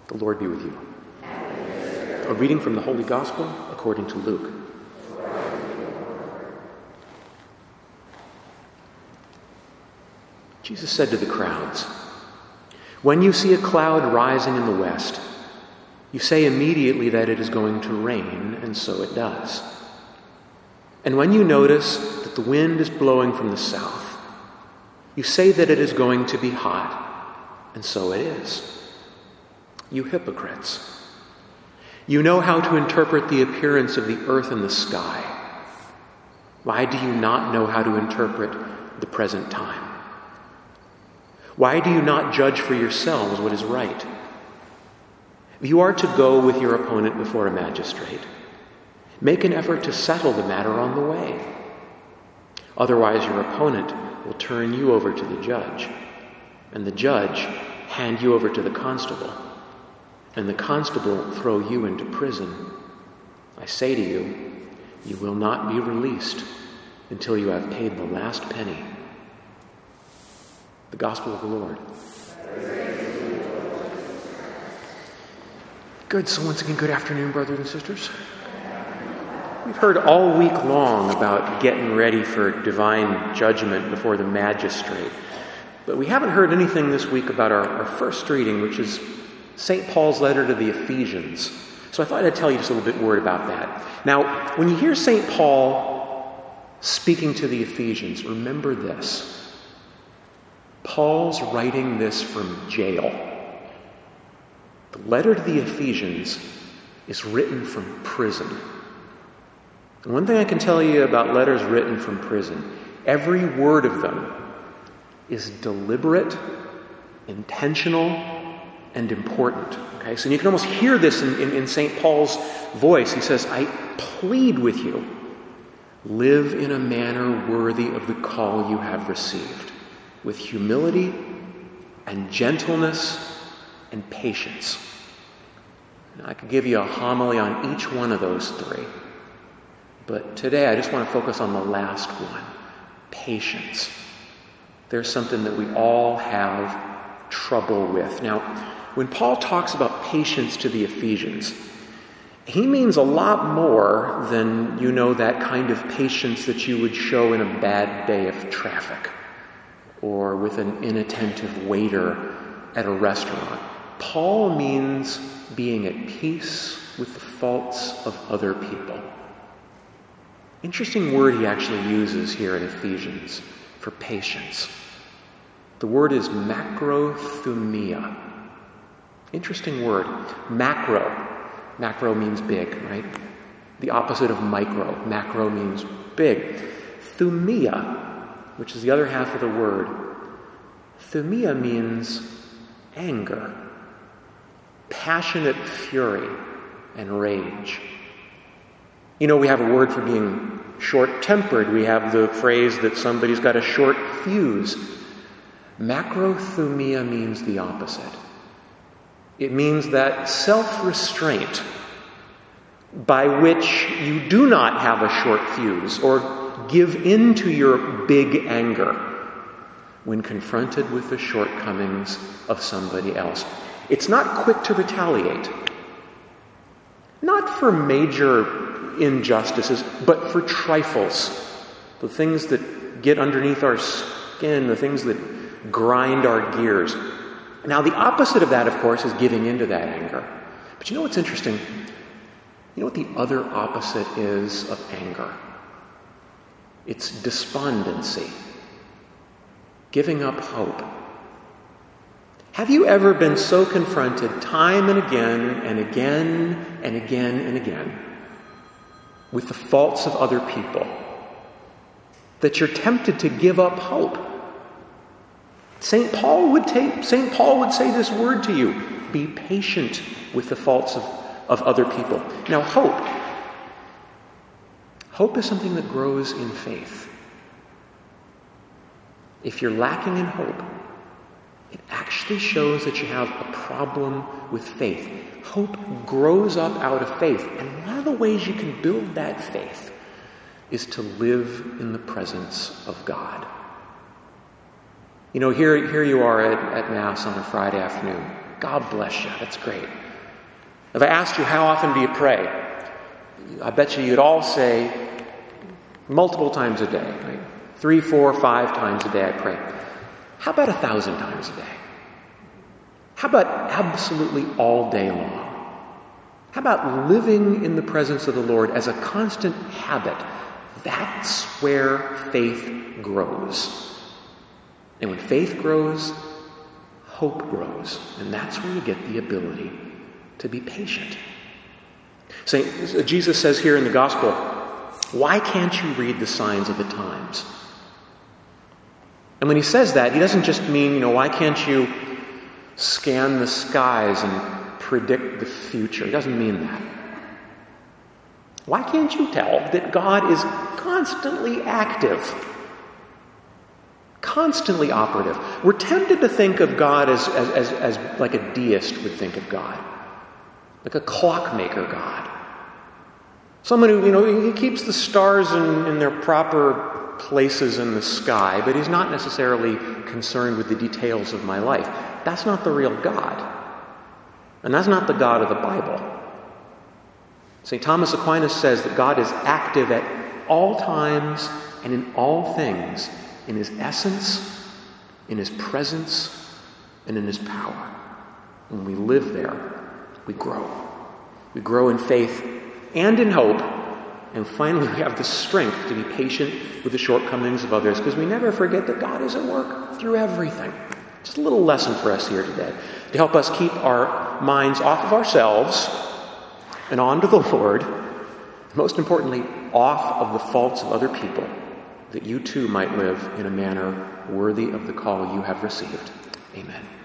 The Lord be with you. A reading from the Holy Gospel according to Luke. Jesus said to the crowds, "When you see a cloud rising in the west, you say immediately that it is going to rain, and so it does. And when you notice that the wind is blowing from the south, you say that it is going to be hot, and so it is. You hypocrites! You know how to interpret the appearance of the earth and the sky. Why do you not know how to interpret the present time? Why do you not judge for yourselves what is right? If you are to go with your opponent before a magistrate, make an effort to settle the matter on the way. Otherwise, your opponent will turn you over to the judge, and the judge hand you over to the constable, and the constable throw you into prison. I say to you, you will not be released until you have paid the last penny." The Gospel of the Lord. Good. So once again, good afternoon, brothers and sisters. We've heard all week long about getting ready for divine judgment before the magistrate. But we haven't heard anything this week about our first reading, which is St. Paul's letter to the Ephesians. So I thought I'd tell you just a little bit word about that. Now, when you hear St. Paul speaking to the Ephesians, remember this. Paul's writing this from jail. The letter to the Ephesians is written from prison. And one thing I can tell you about letters written from prison, every word of them is deliberate, intentional, and important. Okay, so you can almost hear this in St. Paul's voice. He says, "I plead with you, live in a manner worthy of the call you have received, with humility and gentleness and patience." Now, I could give you a homily on each one of those three, but today I just want to focus on the last one, patience. There's something that we all have trouble with. Now, when Paul talks about patience to the Ephesians, he means a lot more than, that kind of patience that you would show in a bad day of traffic or with an inattentive waiter at a restaurant. Paul means being at peace with the faults of other people. Interesting word he actually uses here in Ephesians for patience. The word is macrothumia. Interesting word. Macro. Macro means big, right? The opposite of micro. Macro means big. Thumia, which is the other half of the word. Thumia means anger, passionate fury, and rage. We have a word for being short-tempered. We have the phrase that somebody's got a short fuse. Macrothumia means the opposite. It means that self-restraint by which you do not have a short fuse or give in to your big anger when confronted with the shortcomings of somebody else. It's not quick to retaliate. Not for major injustices, but for trifles. The things that get underneath our skin, the things that grind our gears. Now, the opposite of that, of course, is giving into that anger. But you know what's interesting? You know what the other opposite is of anger? It's despondency. Giving up hope. Have you ever been so confronted time and again and again and again and again with the faults of other people that you're tempted to give up hope? St. Paul would say this word to you: be patient with the faults of other people. Now, hope is something that grows in faith. If you're lacking in hope, it actually shows that you have a problem with faith. Hope grows up out of faith, and one of the ways you can build that faith is to live in the presence of God. Here you are at Mass on a Friday afternoon. God bless you. That's great. If I asked you, how often do you pray? I bet you'd all say multiple times a day. Right? 3, 4, 5 times a day I pray. How about 1,000 times a day? How about absolutely all day long? How about living in the presence of the Lord as a constant habit? That's where faith grows. And when faith grows, hope grows. And that's where you get the ability to be patient. Jesus says here in the gospel, why can't you read the signs of the times? And when he says that, he doesn't just mean, why can't you scan the skies and predict the future? He doesn't mean that. Why can't you tell that God is constantly active, constantly operative? We're tempted to think of God as like a deist would think of God, like a clockmaker God. Someone who, he keeps the stars in their proper places in the sky, but he's not necessarily concerned with the details of my life. That's not the real God. And that's not the God of the Bible. St. Thomas Aquinas says that God is active at all times and in all things, in his essence, in his presence, and in his power. When we live there, we grow. We grow in faith and in hope. And finally, we have the strength to be patient with the shortcomings of others, because we never forget that God is at work through everything. Just a little lesson for us here today, to help us keep our minds off of ourselves and onto the Lord, most importantly, off of the faults of other people, that you too might live in a manner worthy of the call you have received. Amen.